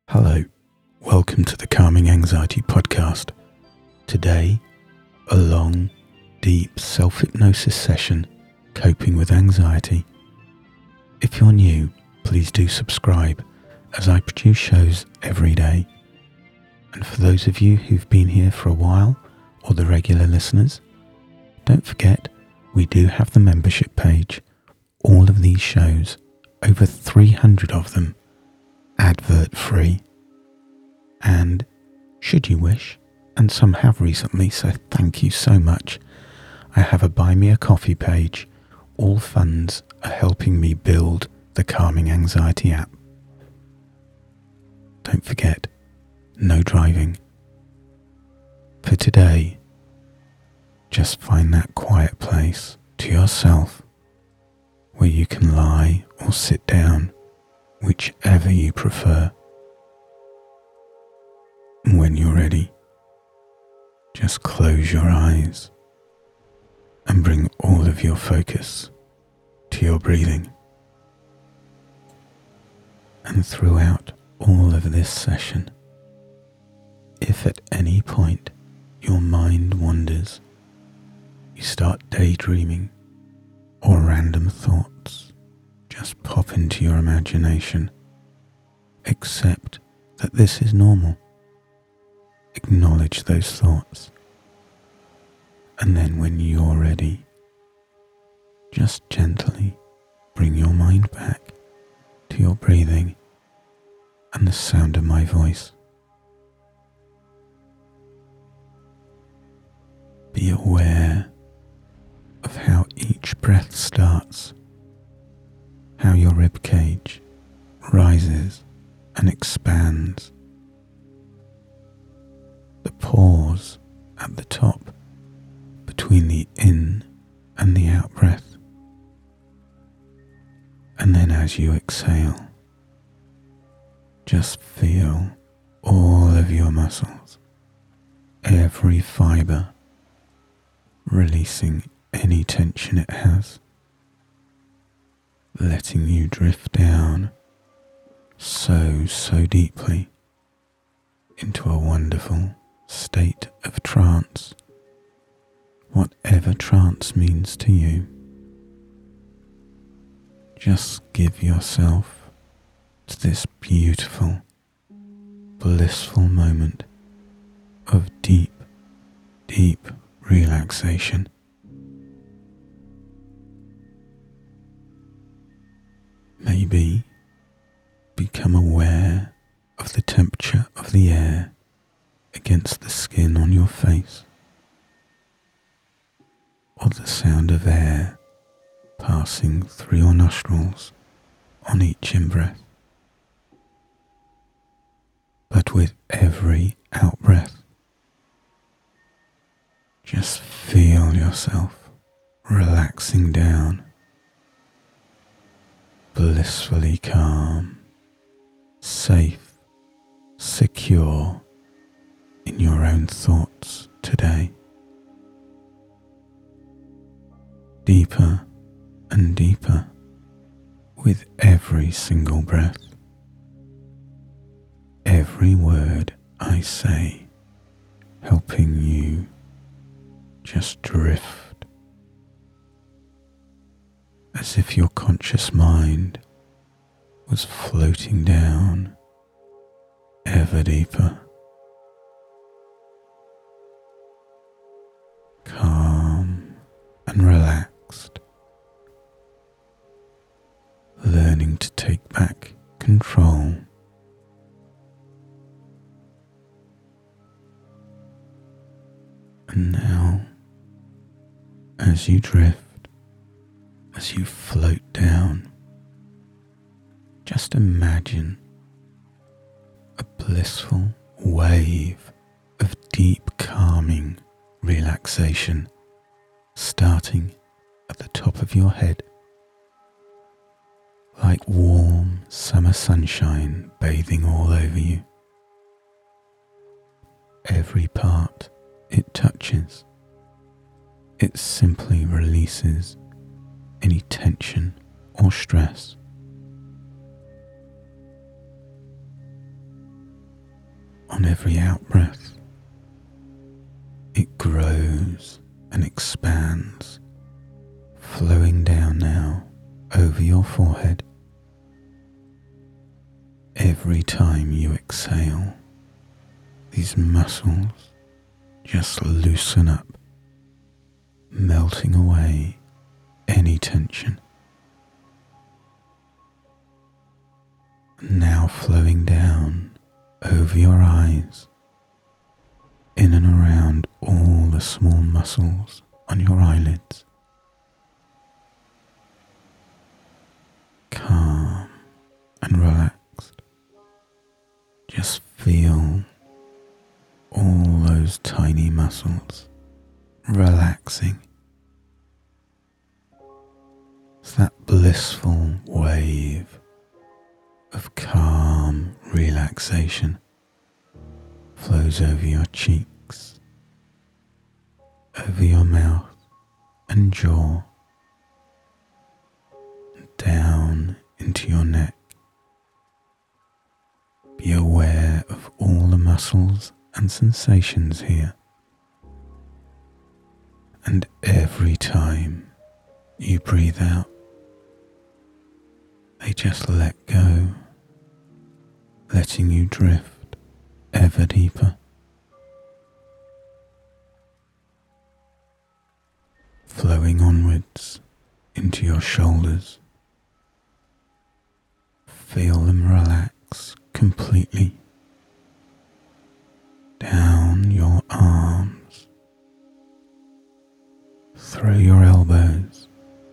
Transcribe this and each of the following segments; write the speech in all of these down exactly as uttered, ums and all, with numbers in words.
Hello, welcome to the Calming Anxiety Podcast. Today, a long, deep self-hypnosis session coping with anxiety. If you're new, please do subscribe as I produce shows every day. And for those of you who've been here for a while or the regular listeners, don't forget we do have the membership page. All of these shows, over three hundred of them, advert-free. And should you wish, and some have recently, so thank you so much, I have a Buy Me a Coffee page. All funds are helping me build the Calming Anxiety app. Don't forget, no driving. For today, just find that quiet place to yourself where you can lie or sit down, whichever you prefer. When you're ready, just close your eyes and bring all of your focus to your breathing. And throughout all of this session, if at any point your mind wanders, you start daydreaming or random thoughts just pop into your imagination, accept that this is normal. Acknowledge those thoughts, and then when you're ready, just gently bring your mind back to your breathing and the sound of my voice. Be aware of how each breath starts, how your ribcage rises and expands. The pause at the top between the in and the out breath. And then as you exhale, just feel all of your muscles, every fiber, releasing any tension it has, letting you drift down so, so deeply into a wonderful state of trance, whatever trance means to you. Just give yourself to this beautiful, blissful moment of deep, deep relaxation. Maybe become aware of the temperature of the air against the skin on your face, or the sound of air passing through your nostrils on each in-breath. But with every out-breath, just feel yourself relaxing down, blissfully calm, safe, secure in your own thoughts today. Deeper and deeper with every single breath. Every word I say helping you just drift, as if your conscious mind was floating down ever deeper. Calm and relaxed, learning to take back control. And now, as you drift, as you float down, just imagine a blissful wave of deep calming relaxation starting at the top of your head, like warm summer sunshine bathing all over you. Every part it touches, it simply releases any tension or stress. on every out-breath. It grows and expands, flowing down now over your forehead. Every time you exhale, these muscles just loosen up, melting away any tension. Now flowing down over your eyes, in and around all the small muscles on your eyelids. Calm and relaxed. Just feel all those tiny muscles relaxing. It's that blissful wave of calm relaxation flows over your cheeks, over your mouth and jaw, down into your neck. Be aware of all the muscles and sensations here. And every time you breathe out, they just let go, letting you drift ever deeper. Flowing onwards into your shoulders. Feel them relax completely. Down your arms, through your elbows,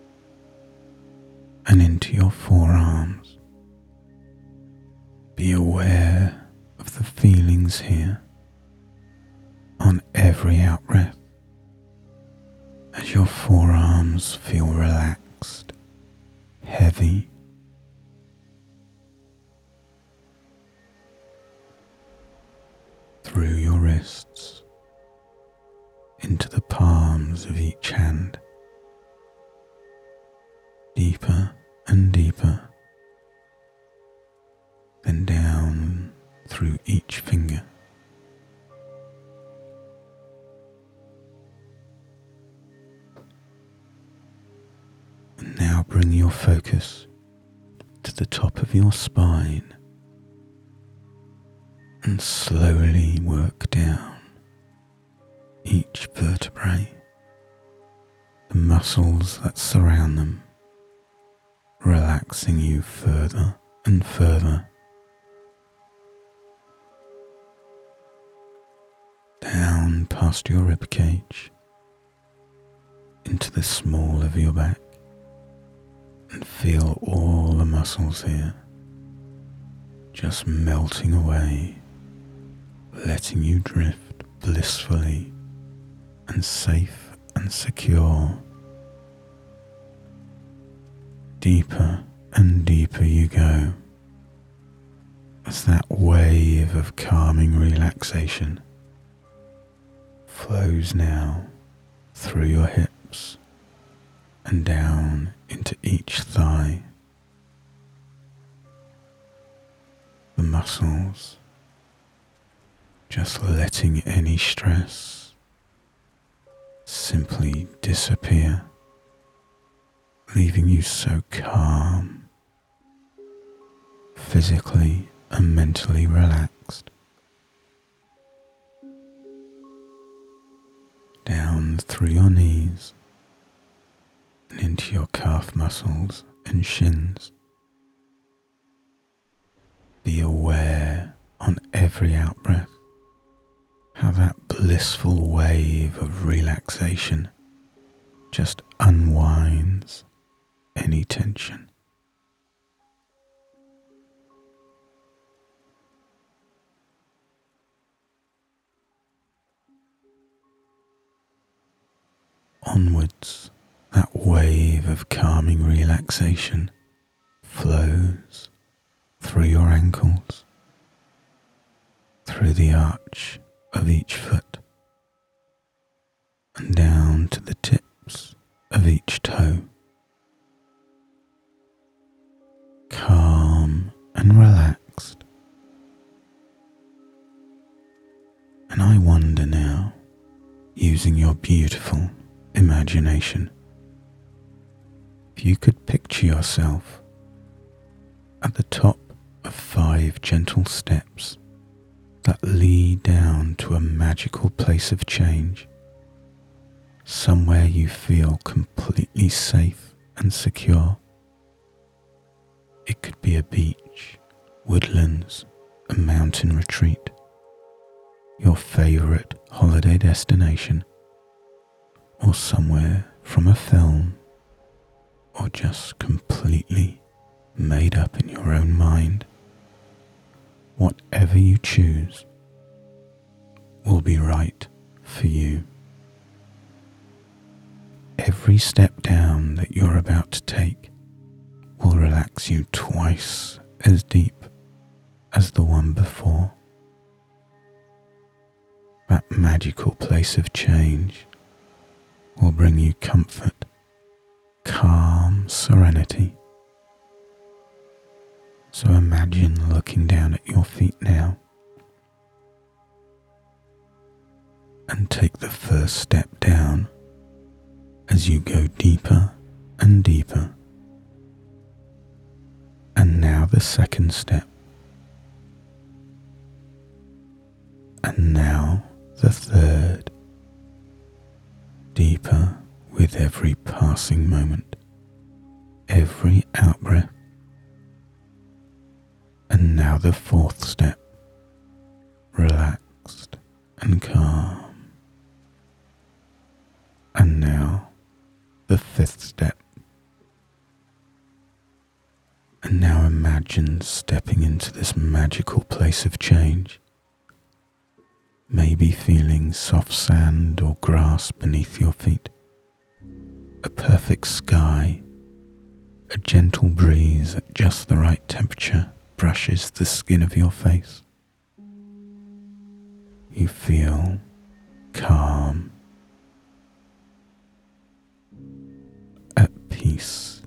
and into your forearms. Be aware of the feelings here on every out-breath as your forearms feel relaxed, heavy. Through your wrists, into the palms of each hand, deeper and deeper, then down through each finger. And now bring your focus to the top of your spine and slowly work down each vertebrae, the muscles that surround them, relaxing you further and further. Down past your ribcage, into the small of your back, and feel all the muscles here just melting away, letting you drift blissfully and safe and secure. Deeper and deeper you go as that wave of calming relaxation flows now through your hips and down into each thigh. The muscles just letting any stress simply disappear, leaving you so calm, physically and mentally relaxed. Down through your knees and into your calf muscles and shins. Be aware on every out-breath how that blissful wave of relaxation just unwinds any tension. Onwards, that wave of calming relaxation flows through your ankles, through the arch of each foot, and down to the tips of each toe. Calm and relaxed, I wonder now, using your beautiful imagination, if you could picture yourself at the top of five gentle steps that lead down to a magical place of change, somewhere you feel completely safe and secure. It could be a beach, woodlands, a mountain retreat, your favourite holiday destination, or somewhere from a film, or just completely made up in your own mind. Whatever you choose will be right for you. Every step down that you're about to take will relax you twice as deep as the one before. That magical place of change will bring you comfort, calm serenity. So imagine looking down at your feet now and take the first step down as you go deeper and deeper. And now the second step. And now the third. Deeper with every passing moment, every out-breath. And now the fourth step, relaxed and calm. And now the fifth step. And now imagine stepping into this magical place of change, maybe feeling soft sand or grass beneath your feet, a perfect sky, a gentle breeze at just the right temperature brushes the skin of your face. You feel calm, at peace.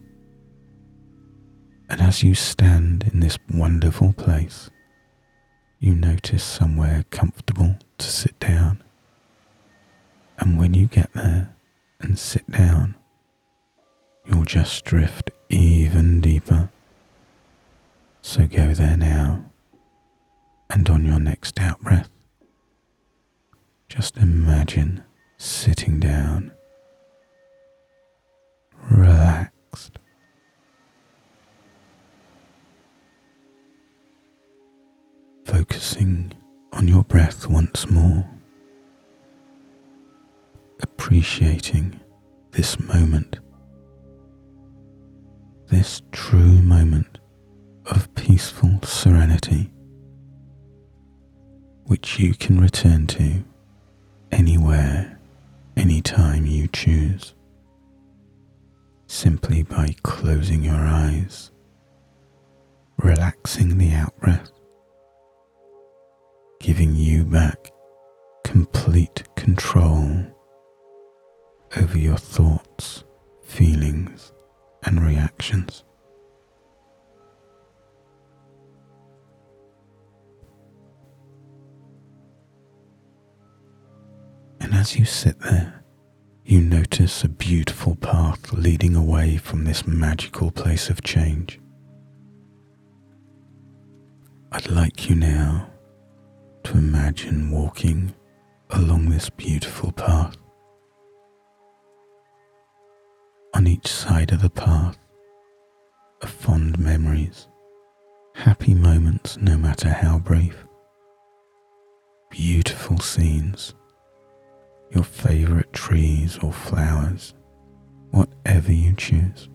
And as you stand in this wonderful place, you notice somewhere comfortable to sit down. And when you get there and sit down, you'll just drift even deeper. So go there now, and on your next out-breath, just imagine sitting down, relaxed. Focusing on your breath once more, appreciating this moment, this true moment of peaceful serenity, which you can return to anywhere, anytime you choose, simply by closing your eyes, relaxing the out-breath, giving you back complete control over your thoughts, feelings, and reactions. And as you sit there, you notice a beautiful path leading away from this magical place of change. I'd like you now to imagine walking along this beautiful path. On each side of the path are fond memories, happy moments no matter how brief, beautiful scenes, your favourite trees or flowers, whatever you choose.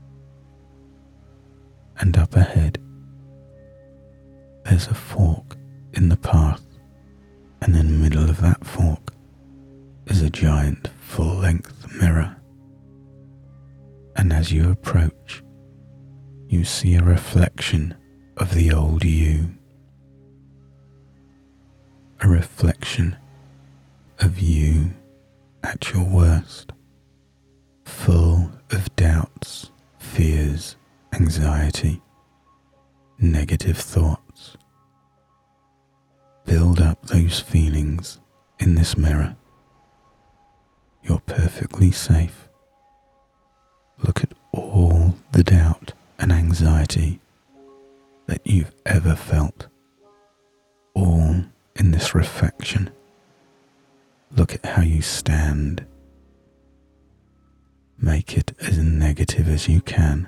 And up ahead, there's a fork in the path, and in the middle of that fork is a giant full-length mirror. And as you approach, you see a reflection of the old you, a reflection of you at your worst, full of doubts, fears, anxiety, negative thoughts. Build up those feelings in this mirror. You're perfectly safe. Look at all the doubt and anxiety that you've ever felt, all in this reflection. Look at how you stand. Make it as negative as you can.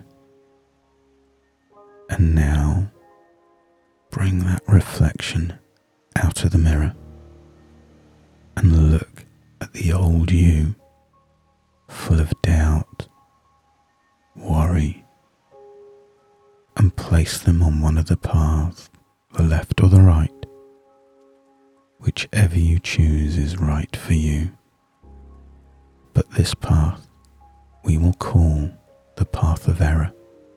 And now, bring that reflection out of the mirror and look at the old you, full of doubt, worry, and place them on one of the paths, the left or the right, whichever you choose is right for you. But this path we will call the path of error.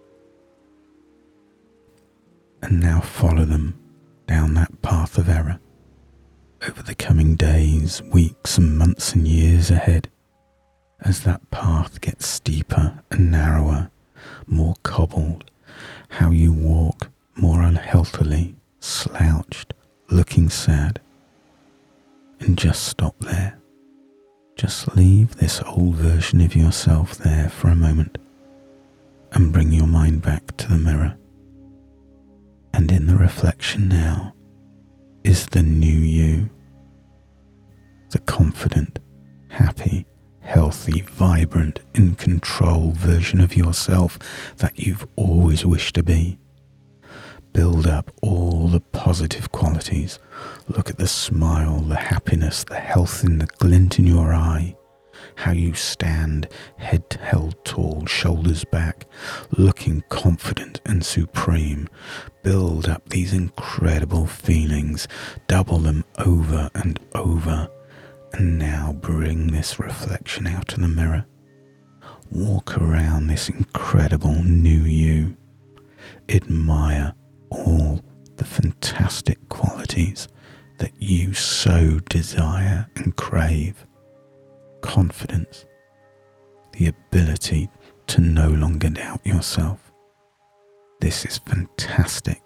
And now follow them down that path of error over the coming days, weeks and months and years ahead, as that path gets steeper and narrower, more cobbled, how you walk more unhealthily, slouched, looking sad. And just stop there. Just leave this old version of yourself there for a moment and bring your mind back to the mirror. And in the reflection now is the new you, the confident, happy, healthy, vibrant, in control version of yourself that you've always wished to be. Build up all the positive qualities. Look at the smile, the happiness, the health in the glint in your eye. How you stand, head held tall, shoulders back, looking confident and supreme. Build up these incredible feelings, double them over and over, and now bring this reflection out of the mirror. Walk around this incredible new you. Admire all the fantastic qualities that you so desire and crave. Confidence, the ability to no longer doubt yourself. This is fantastic.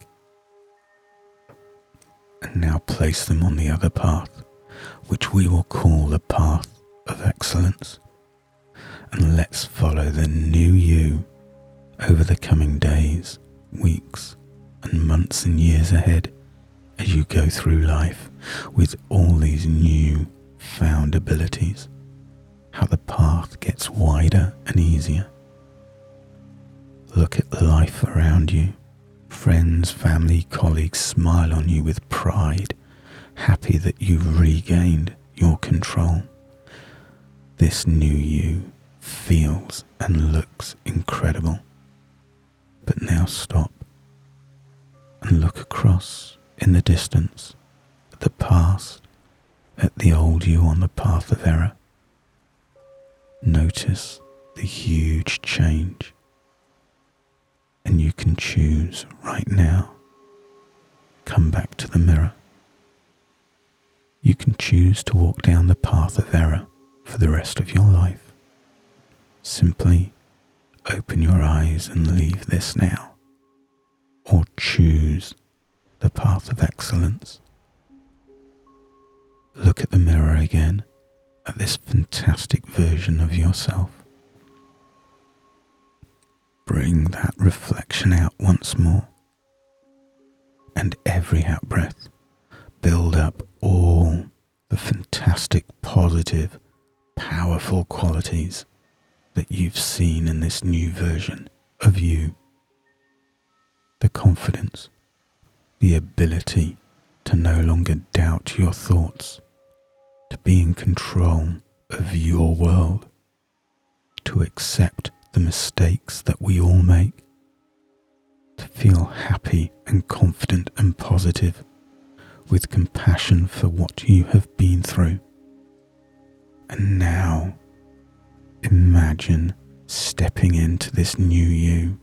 And now place them on the other path, which we will call the path of excellence. And let's follow the new you over the coming days, weeks, and months and years ahead as you go through life with all these new found abilities. How the path gets wider and easier. Look at the life around you. Friends, family, colleagues smile on you with pride, happy that you've regained your control. This new you feels and looks incredible. But now stop and look across in the distance at the past, at the old you on the path of error. Notice the huge change, and you can choose right now. Come back to the mirror. You can choose to walk down the path of error for the rest of your life. Simply open your eyes and leave this now, or choose the path of excellence. Look at the mirror again, at this fantastic version of yourself. Bring that reflection out once more, and every out breath, build up all the fantastic, positive, powerful qualities that you've seen in this new version of you. The confidence, the ability to no longer doubt your thoughts, to be in control of your world, to accept the mistakes that we all make, to feel happy and confident and positive, with compassion for what you have been through. And now, imagine stepping into this new you.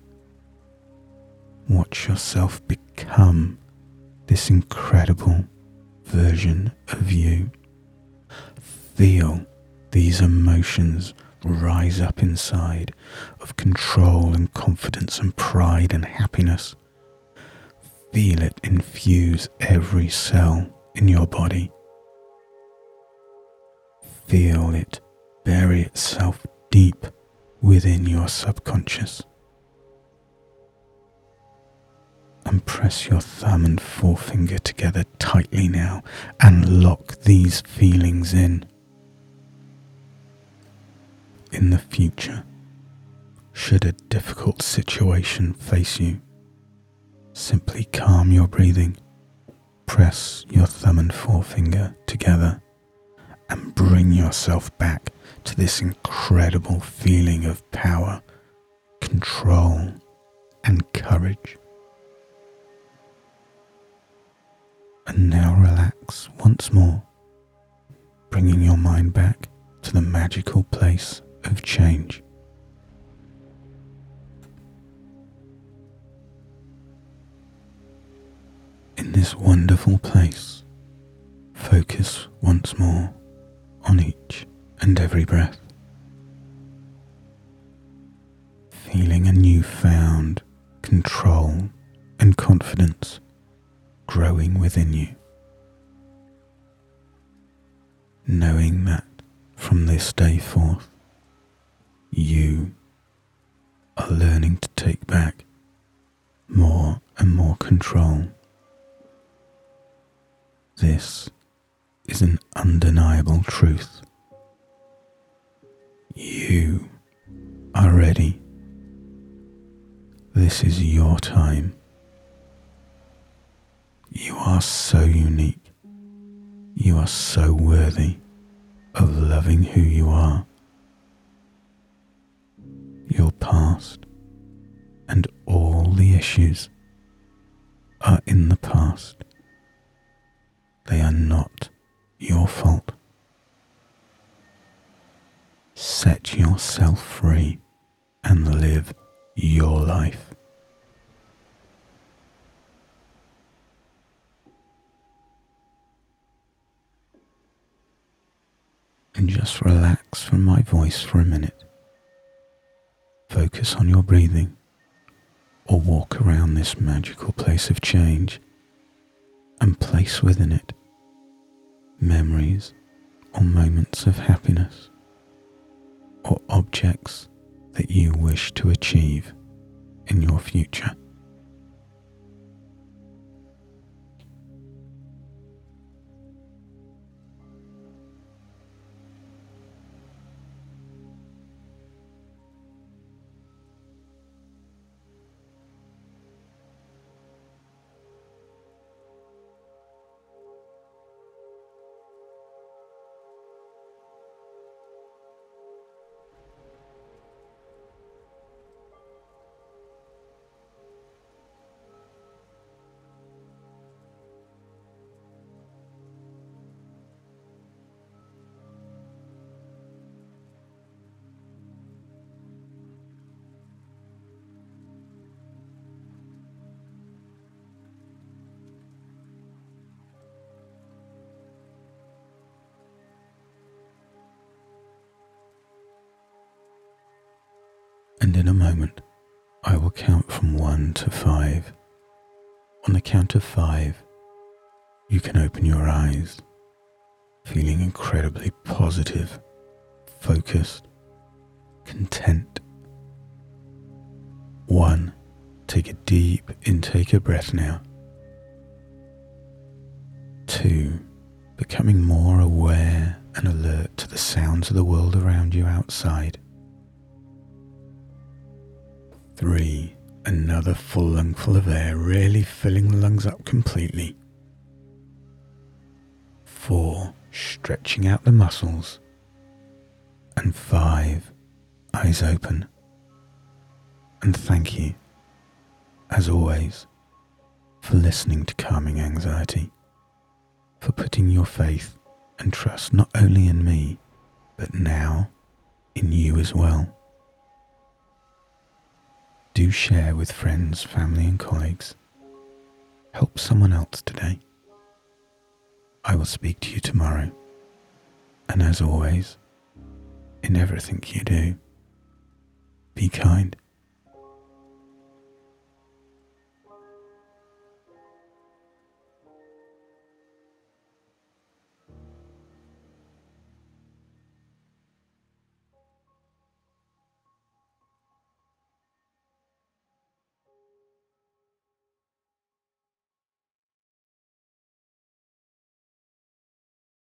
Watch yourself become this incredible version of you. Feel these emotions rise up inside of control and confidence and pride and happiness. Feel it infuse every cell in your body. Feel it bury itself deep within your subconscious. And press your thumb and forefinger together tightly now and lock these feelings in. In the future, should a difficult situation face you, simply calm your breathing, press your thumb and forefinger together, and bring yourself back to this incredible feeling of power, control, and courage. And now relax once more, bringing your mind back to the magical place of change. In this wonderful place, focus once more on each and every breath, feeling a newfound control and confidence growing within you, knowing that from this day forth, you are learning to take back more and more control. This is an undeniable truth. You are ready. This is your time. You are so unique. You are so worthy of loving who you are. Your past and all the issues are in the past. They are not your fault. Set yourself free and live your life. And just relax from my voice for a minute. Focus on your breathing, or walk around this magical place of change and place within it memories or moments of happiness or objects that you wish to achieve in your future. And in a moment, I will count from one to five. On the count of five, you can open your eyes, feeling incredibly positive, focused, content. One, take a deep intake of breath now. Two, becoming more aware and alert to the sounds of the world around you outside. Three, another full lungful of air, really filling the lungs up completely. Four, stretching out the muscles. And five, eyes open. And thank you, as always, for listening to Calming Anxiety, for putting your faith and trust not only in me, but now in you as well. Do share with friends, family and colleagues. Help someone else today. I will speak to you tomorrow. And as always, in everything you do, be kind.